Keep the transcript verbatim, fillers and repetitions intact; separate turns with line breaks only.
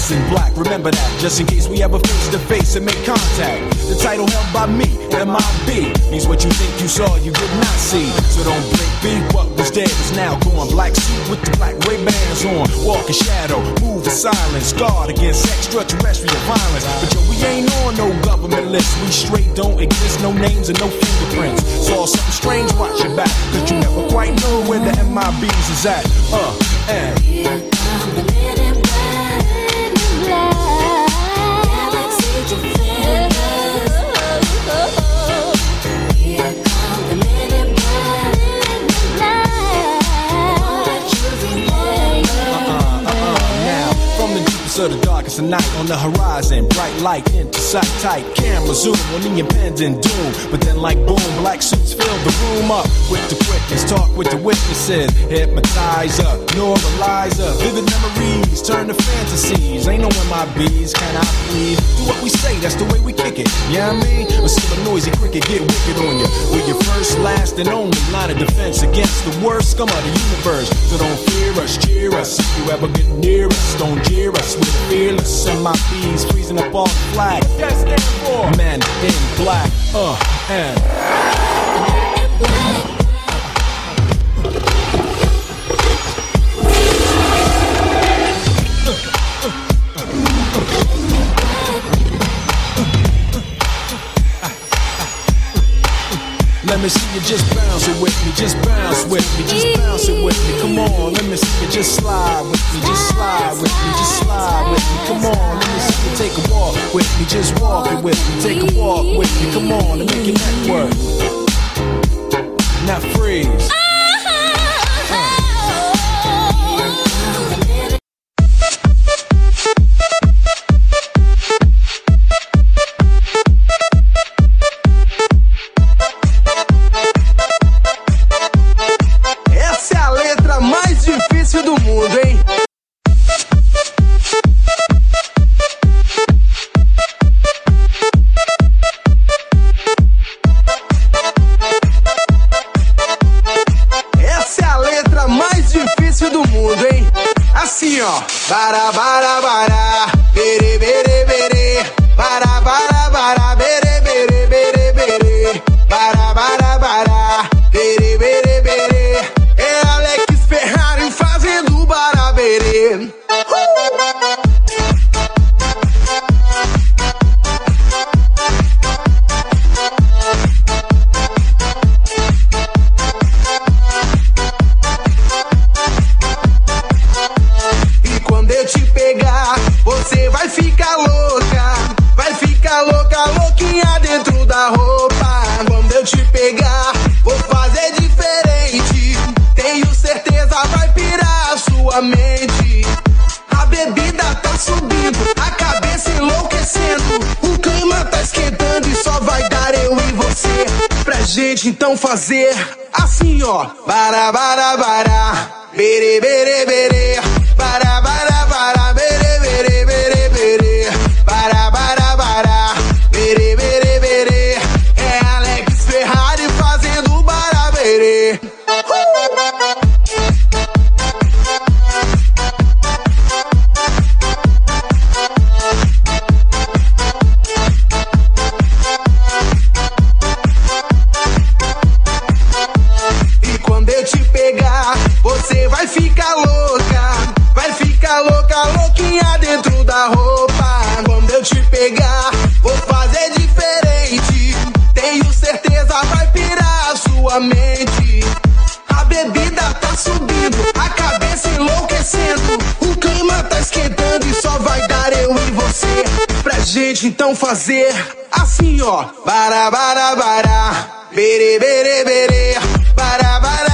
dress in black. Remember that, just in case we ever face to face and make contact. The title held by me, M I B, means what you think you saw, you did not see. So don't blink, be what was dead is now gone. Black suit with the black Ray-Bans on. Walk in shadow, move in silence. Guard against extraterrestrial violence. But yo, we ain't on no government list. We straight don't exist, no names and no fingerprints. Saw something strange, watch your back, cause you never quite know where the M I Bs is at. Uh, and
here come the men in black, men in black. Galaxy defenders. Here come the men in black, men in black. What you remember?
Uh-uh, uh-uh, now, from the deepest of the darkest of night, on the horizon, bright light into sight tight. Camera zoom on the impending doom. But then like boom, black suits fill the room up with the quickness. Talk with the witnesses, hypnotizer, normalizer. Vivid memories turn to fantasies. Ain't no M I Bs, can I please? Do what we say, that's the way we kick it. Yeah, you know I mean? Or see a noisy cricket get wicked on you. We're your first, last, and only line of defense against the worst scum of the universe. So don't fear us, cheer us. If you ever get near us, don't jeer us. We're fearless. M I Bs freezing up all the flag. That stands for men in black. Uh, and let me see you just bounce it with me, just bounce with me, just bounce it with me. Come on, let me see you just slide with me, just slide with me, just slide with me. Come on, let me see you take a walk with me, just walk it with me, take a walk with me. Come on, and make your neck work. Now freeze.
Bara, bara, bara, bere, bere, bere. Bara, bara, bara, bere, bere, bere, bere. Bara, bara, bara, bere, bere, bere. É Alex Ferrari fazendo barabere. Você vai ficar louca, vai ficar louca, louquinha dentro da roupa. Quando eu te pegar, vou fazer diferente. Tenho certeza vai pirar a sua mente. A bebida tá subindo, a cabeça enlouquecendo. O clima tá esquentando e só vai dar eu e você. Pra gente então fazer assim, ó. Bara, bara, bara, bere, bere, bere. Bara, bara, bara, bere, bere, bere, bere. Bara, bara, bara, bere, bere, bere. É Alex Ferrari fazendo barabere. E quando eu te pegar, você vai ficar louca, vai ficar louca, louquinha dentro da roupa. Quando eu te pegar, vou fazer diferente. Tenho certeza vai pirar a sua mente. A bebida tá subindo, a cabeça enlouquecendo. O clima tá esquentando e só vai dar eu e você. Pra gente então fazer assim, ó. Bara, bara, bara, bere, bere, bere. Bara, bara.